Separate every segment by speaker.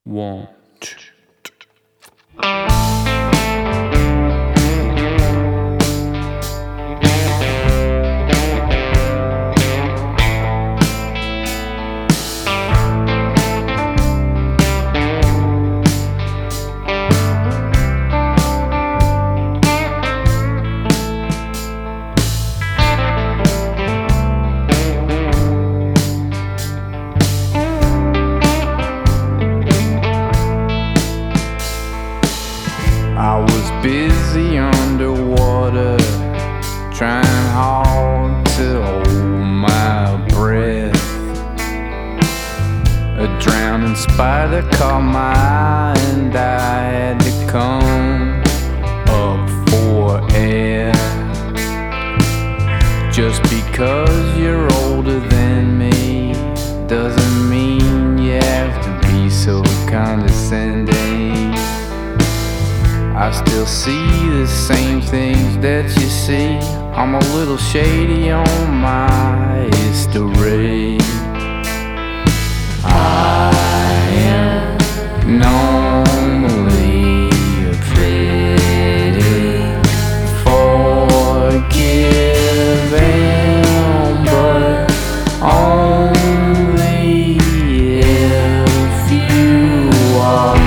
Speaker 1: One, two. I was busy underwater, trying hard to hold my breath. A drowning spider caught my eye and I had to come up for air. Just because you're older than me doesn't mean you have to be so condescending. I still see the same things that you see. I'm a little shady on my history. I am normally pretty forgiving, but only if you are.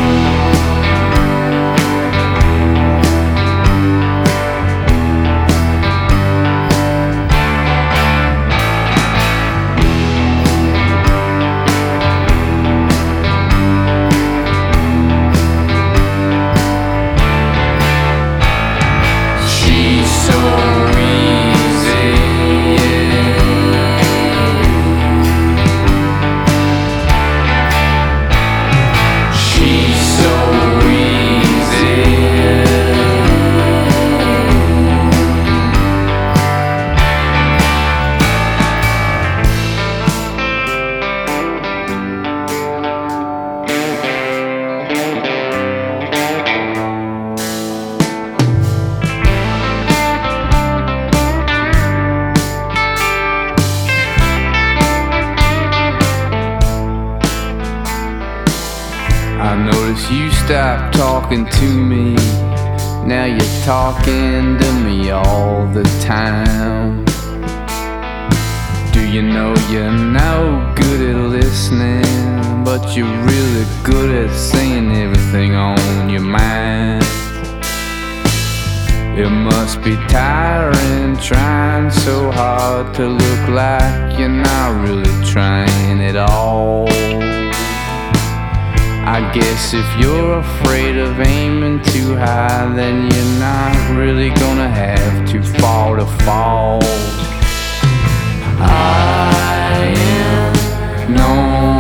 Speaker 1: I notice you stopped talking to me. Now you're talking to me all the time. Do you know you're no good at listening, but you're really good at saying everything on your mind? It must be tiring trying so hard to look like you're not really trying at all. I guess if you're afraid of aiming too high, then you're not really gonna have too far to fall. I am no